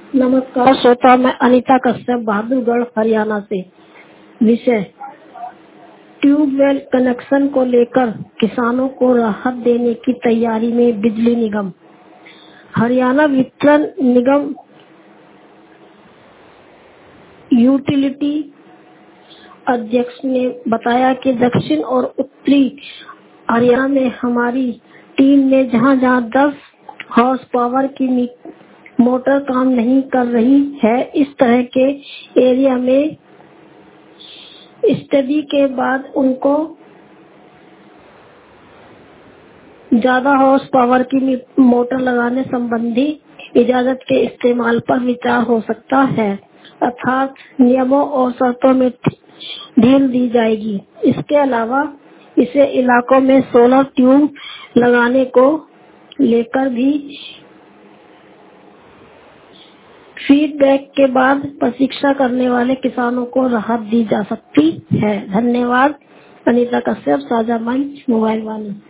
नमस्कार श्रोता, मैं अनीता कश्यप बहादुरगढ़ हरियाणा से। विषय ट्यूबवेल कनेक्शन को लेकर किसानों को राहत देने की तैयारी में बिजली निगम। हरियाणा वितरण निगम यूटिलिटी अध्यक्ष ने बताया कि दक्षिण और उत्तरी हरियाणा में हमारी टीम ने जहां 10 हॉर्स पावर की मोटर काम नहीं कर रही है, इस तरह के एरिया में स्टडी के बाद उनको ज्यादा हॉर्स पावर की मोटर लगाने संबंधी इजाजत के इस्तेमाल पर विचार हो सकता है, अर्थात नियमों और शर्तों में ढील दी जाएगी। इसके अलावा इसे इलाकों में सोलर ट्यूब लगाने को लेकर भी फीडबैक के बाद प्रशिक्षण करने वाले किसानों को राहत दी जा सकती है। धन्यवाद। अनीता कश्यप, साझा मंच, मोबाइल वाली।